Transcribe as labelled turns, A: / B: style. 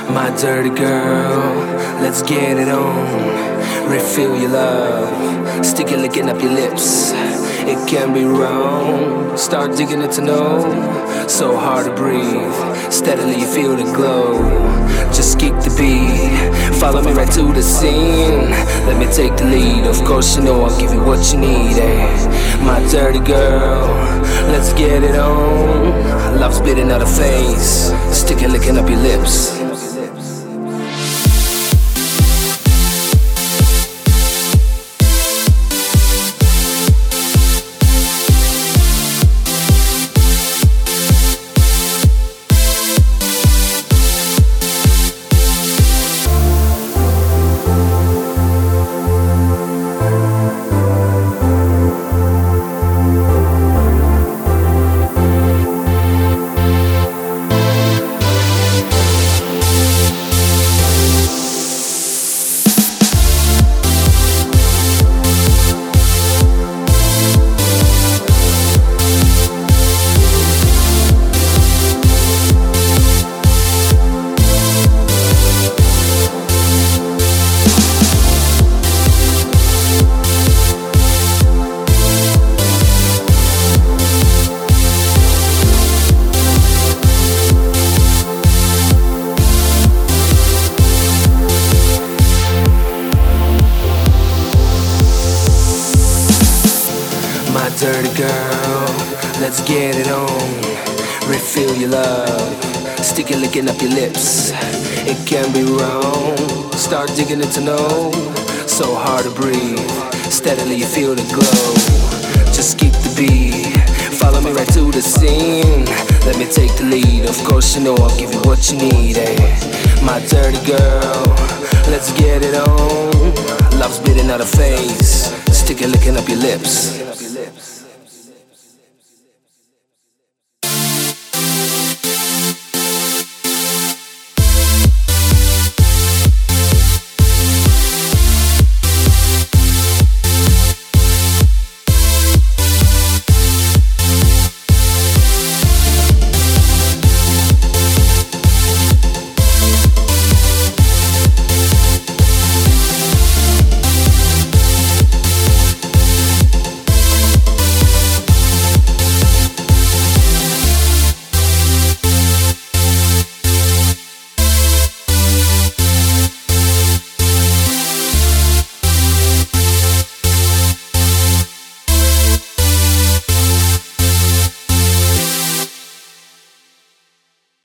A: My dirty girl, let's get it on. Refill your love, stick it licking up your lips. It can be wrong, start digging it to know. So hard to breathe, steadily you feel the glow. Just keep the beat, follow me right to the scene. Let me take the lead, of course you know I'll give you what you need, eh? My dirty girl, let's get it on. Love spitting out a face, stick it licking up your lips. My dirty girl, let's get it on. Refill your love, stick it licking up your lips. It can be wrong, start digging it to know. So hard to breathe, steadily you feel the glow. Just keep the beat, follow me right to the scene. Let me take the lead, of course you know I'll give you what you need, eh? My dirty girl, let's get it on. Love spitting out a face, stick it licking up your lips.